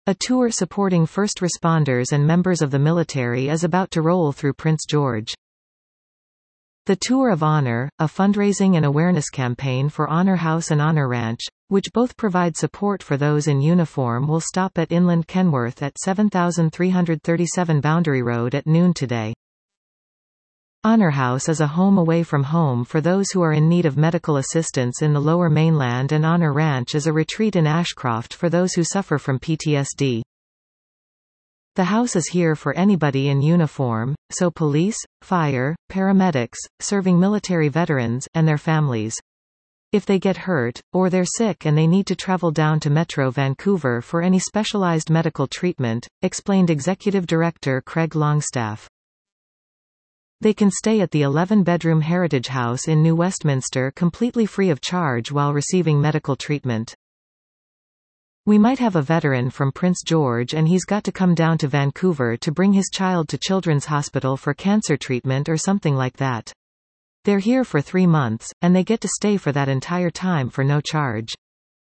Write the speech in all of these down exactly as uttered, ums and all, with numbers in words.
A tour supporting first responders and members of the military is about to roll through Prince George. The Tour of Honor, a fundraising and awareness campaign for Honor House and Honor Ranch, which both provide support for those in uniform, will stop at Inland Kenworth at seven thousand three hundred thirty-seven Boundary Road at noon today. Honor House is a home away from home for those who are in need of medical assistance in the Lower Mainland, and Honor Ranch is a retreat in Ashcroft for those who suffer from P T S D. The house is here for anybody in uniform, so police, fire, paramedics, serving military veterans, and their families. If they get hurt, or they're sick and they need to travel down to Metro Vancouver for any specialized medical treatment, explained Executive Director Craig Longstaff. They can stay at the eleven-bedroom Heritage House in New Westminster completely free of charge while receiving medical treatment. We might have a veteran from Prince George and he's got to come down to Vancouver to bring his child to Children's Hospital for cancer treatment or something like that. They're here for three months, and they get to stay for that entire time for no charge.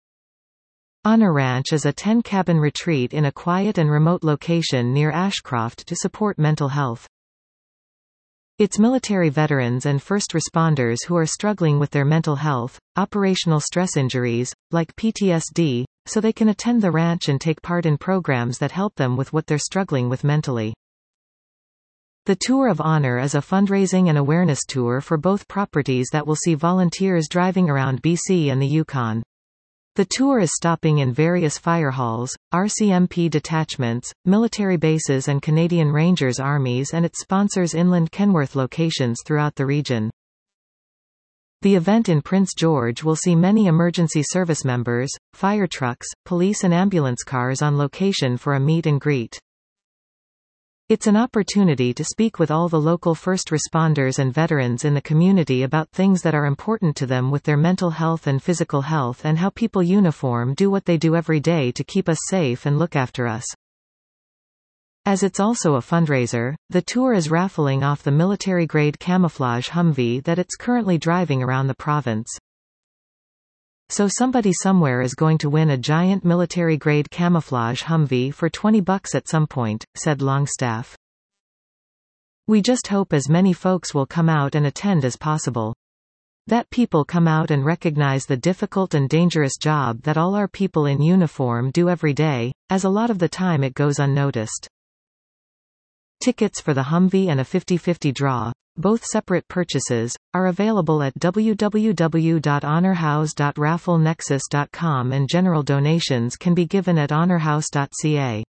Honor Ranch is a ten-cabin retreat in a quiet and remote location near Ashcroft to support mental health. It's military veterans and first responders who are struggling with their mental health, operational stress injuries, like P T S D, so they can attend the ranch and take part in programs that help them with what they're struggling with mentally. The Tour of Honor is a fundraising and awareness tour for both properties that will see volunteers driving around B C and the Yukon. The tour is stopping in various fire halls, R C M P detachments, military bases and Canadian Rangers armies, and it sponsors Inland Kenworth locations throughout the region. The event in Prince George will see many emergency service members, fire trucks, police and ambulance cars on location for a meet and greet. It's an opportunity to speak with all the local first responders and veterans in the community about things that are important to them with their mental health and physical health, and how people uniform do what they do every day to keep us safe and look after us. As it's also a fundraiser, the tour is raffling off the military-grade camouflage Humvee that it's currently driving around the province. So somebody somewhere is going to win a giant military-grade camouflage Humvee for twenty bucks at some point, said Longstaff. We just hope as many folks will come out and attend as possible. That people come out and recognize the difficult and dangerous job that all our people in uniform do every day, as a lot of the time it goes unnoticed. Tickets for the Humvee and a fifty fifty draw, both separate purchases, are available at w w w dot honor house dot raffle nexus dot com, and general donations can be given at honor house dot c a.